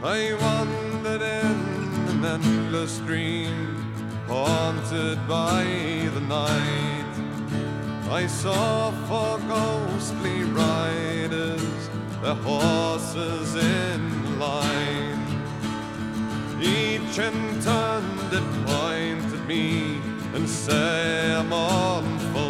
I wandered in an endless dream, haunted by the night. I saw four ghostly riders, their horses in line. Each in turn did point at me and say, I'm on for